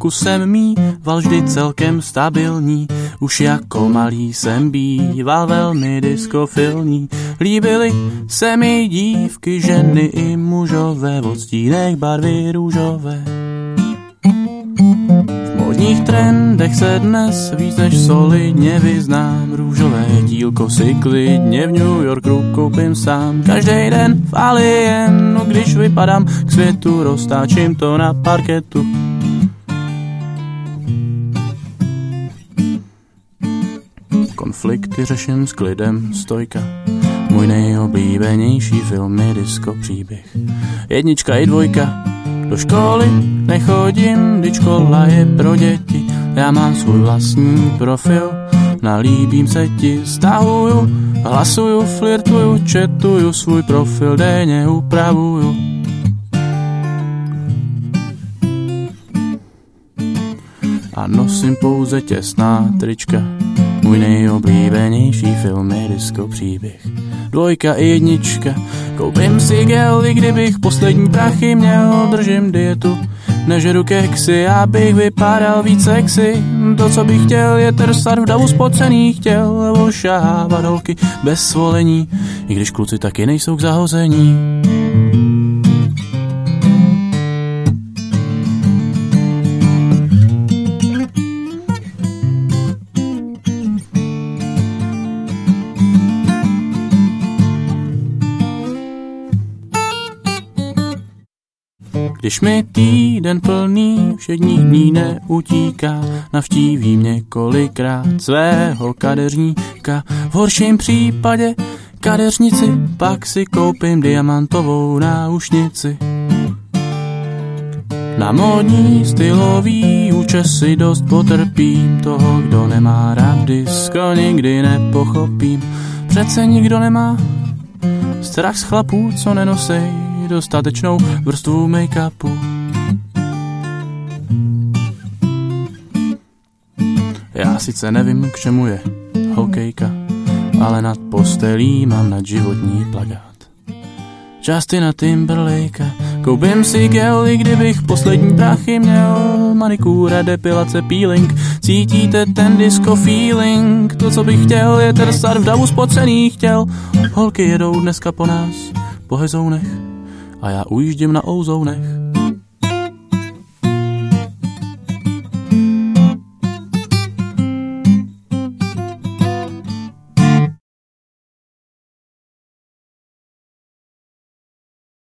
Holku jsem mýval vždy celkem stabilní, už jako malý jsem býval velmi diskofilní. Líbily se mi dívky, ženy i mužové, od stínek barvy růžové. V módních trendech se dnes víc než solidně vyznám. Růžové dílko si klidně v New Yorku koupím sám. Každý den v Alienu, když vypadám k světu, roztáčím to na parketu. Konflikty řeším s klidem, stojka. Můj nejoblíbenější film je Disco příběh. 1 i 2. Do školy nechodím, když škola je pro děti. Já mám svůj vlastní profil, nalíbím se ti, stahuju, hlasuju, flirtuju, chatuju, svůj profil denně upravuju. A nosím pouze těsná trička. Můj nejoblíbenější film je Disco příběh. 2 i 1. Koupím si gel, kdybych poslední prachy měl. Držím dietu, nežeru keksy, abych vypadal víc sexy. To, co bych chtěl, je trsat v davu spocených těl, ošahávat holky bez svolení, i když kluci taky nejsou k zahození. Když mi týden plný všedních dní neutíká, navštívím několikrát svého kadeřníka. V horším případě kadeřnici, pak si koupím diamantovou náušnici. Na módní stylový účesy dost potrpím, toho, kdo nemá rád disco, nikdy nepochopím. Přece nikdo nemá strach z chlapů, co nenosej dostatečnou vrstvu make-upu. Já sice nevím, k čemu je hokejka, ale nad postelí mám nadživotní plakát Justina Timberlakea. Koupím si gel, kdybych poslední prachy měl. Manikúra, depilace, peeling. Cítíte ten disco feeling? To, co bych chtěl, je trsat v davu spocených těl. Holky jedou dneska po nás, po hezounech, a já ujíždím na ouzounech.